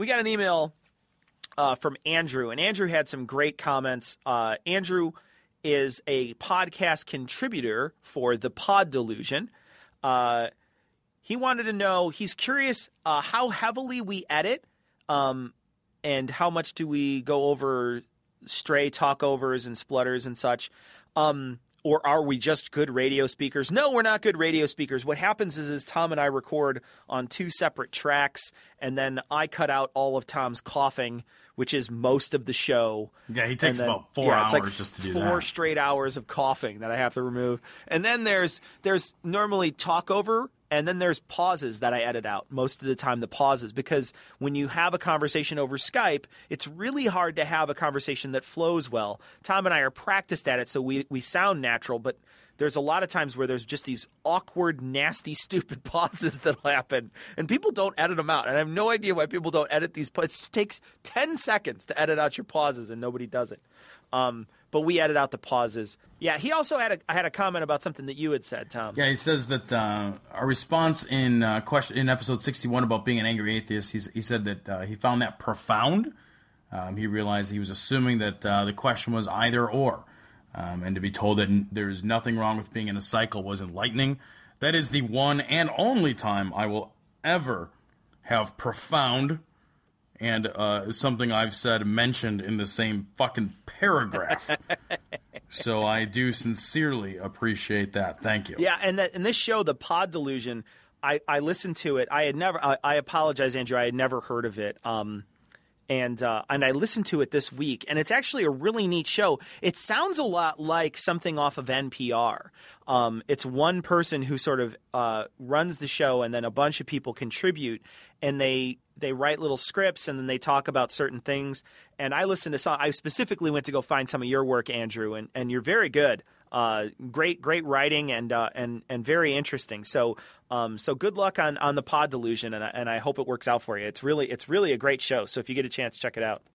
we got an email from Andrew, and Andrew had some great comments. Andrew is a podcast contributor for The Pod Delusion. He wanted to know, he's curious how heavily we edit, and how much do we go over stray talkovers and splutters and such. Or are we just good radio speakers? No, we're not good radio speakers. What happens is Tom and I record on 2 separate tracks, and then I cut out all of Tom's coughing, which is most of the show. Yeah, he takes about 4 hours it's like just to do that. 4 straight hours of coughing that I have to remove. And then there's normally talkover, and then there's pauses that I edit out most of the time, the pauses, because when you have a conversation over Skype, it's really hard to have a conversation that flows well. Tom and I are practiced at it, so we sound natural, but there's a lot of times where there's just these awkward, nasty, stupid pauses that'll happen, and people don't edit them out. And I have no idea why people don't edit these. It takes 10 seconds to edit out your pauses, and nobody does it. But we edit out the pauses. Yeah, he also had a comment about something that you had said, Tom. Yeah, he says that our response in episode 61 about being an angry atheist, he said that he found that profound. He realized he was assuming that the question was either or. And to be told that there's nothing wrong with being in a cycle was enlightening. That is the one and only time I will ever have profound and something I've said mentioned in the same fucking paragraph. So I do sincerely appreciate that. Thank you. Yeah, and this show, The Pod Delusion, I listened to it. I apologize, Andrew. I had never heard of it. And I listened to it this week, and it's actually a really neat show. It sounds a lot like something off of NPR. It's one person who sort of runs the show, and then a bunch of people contribute, and they write little scripts, and then they talk about certain things. And I listened to some. I specifically went to go find some of your work, Andrew, and you're very good. Great writing and very interesting. So good luck on the Pod Delusion, and I hope it works out for you. It's really a great show. So if you get a chance, check it out.